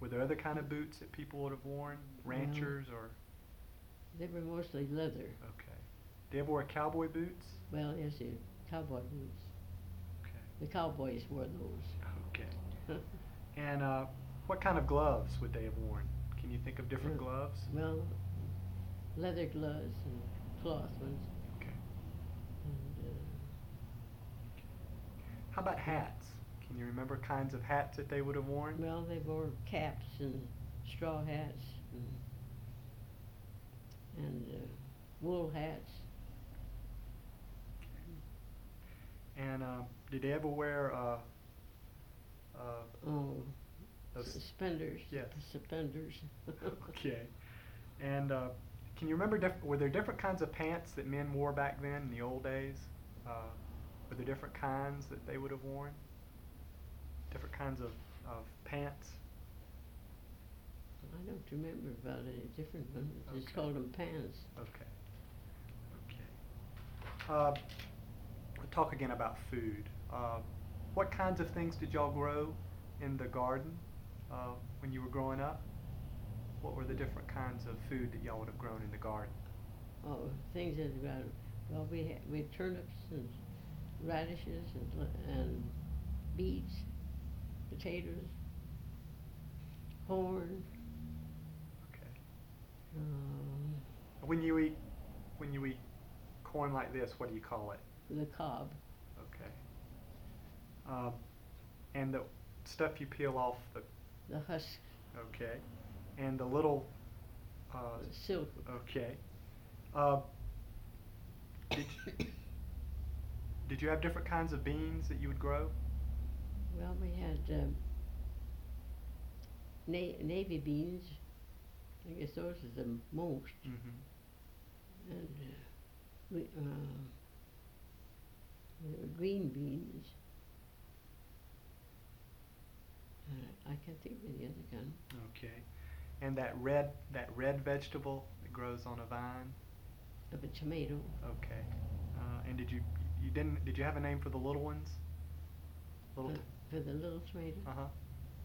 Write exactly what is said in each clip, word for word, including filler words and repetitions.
Were there other kind of boots that people would have worn? Well, Ranchers or? they were mostly leather. Okay. Did you ever wear cowboy boots? Well, yes, the cowboy boots. Okay. The cowboys wore Okay. those. And uh, what kind of gloves would they have worn? Can you think of different Uh, gloves? well, leather gloves and cloth ones. Okay. And, uh, How about hats? Can you remember kinds of hats that they would have worn? well, they wore caps and straw hats and, and uh, wool hats. And uh, did they ever wear uh, uh, Oh, those? suspenders. Yes. Suspenders. Okay. And uh, can you remember, diff- were there different kinds of pants that men wore back then in the old days? Uh, were there different kinds that they would have worn? Different kinds of, of pants? I don't remember about any different ones. Just Okay. called them pants. Okay. Okay. Uh, we'll talk again about food. Uh, what kinds of things did y'all grow in the garden uh, when you were growing up? What were the different kinds of food that y'all would have grown in the garden? Oh, things that about well, we had we had turnips and radishes and l- and beets, potatoes, corn. Okay. Um, When you eat when you eat corn like this, what do you call it? the cob, Okay. Um, and the stuff you peel off the the husk, okay, and the little uh, the silk. okay. Uh, did you, did you have different kinds of beans that you would grow? Well, we had um, na- navy beans. I guess those are the most, Mm-hmm. and uh, we, uh, there were green beans. Uh, I can't think of the other kind. Okay. And that red that red vegetable that grows on a vine. Of a tomato. Okay. Uh, and did you you didn't did you have a name for the little ones? Little. For, T- for the little tomato. uh huh.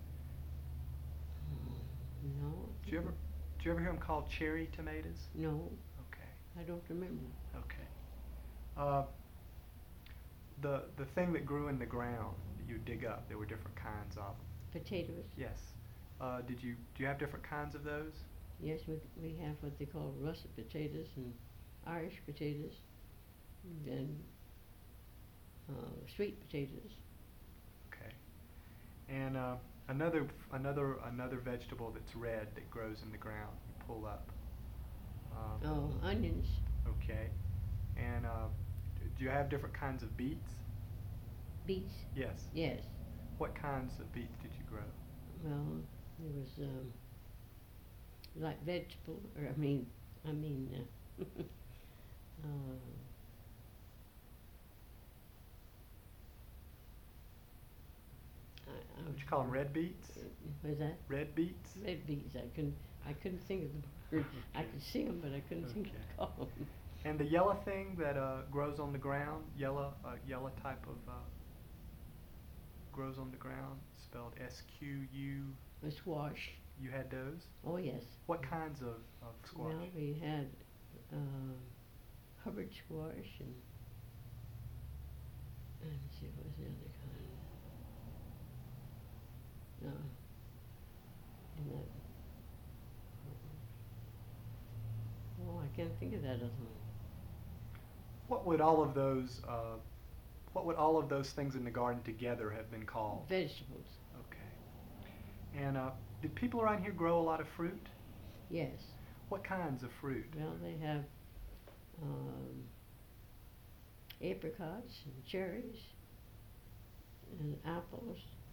Uh, no. Did you ever did you ever hear them called cherry tomatoes? No, Okay. I don't remember. Okay. Uh, the the thing that grew in the ground that you dig up, there were different kinds of them. Potatoes. Yes. Uh, did you do you have different kinds of those? Yes, we we have what they call russet potatoes and Irish potatoes, and uh, sweet potatoes. Okay. And uh, another another another vegetable that's red that grows in the ground. You pull up. Um, Oh, onions. Okay. And uh, do you have different kinds of beets? Beets. Yes. Yes. What kinds of beets did you grow? Well, there was um, like vegetable, or I mean, I mean, uh, uh, I, I Would you call them red beets? was that Red beets? red beets? I couldn't, I couldn't think of the word. I Okay. could see them, but I couldn't think Okay. to call them. And the yellow thing that uh, grows on the ground, yellow, uh, yellow type of uh, grows on the ground, spelled S Q U. A squash. You had those? Oh yes. What kinds of, of squash? Well, we had um, Hubbard squash and and let's see what was the other kind. No. And that. Oh, I can't think of that other one. What would all of those uh, what would all of those things in the garden together have been called? Vegetables. Okay. And uh, did people around here grow a lot of fruit? Yes. What kinds of fruit? Well, they have um, apricots and cherries and apples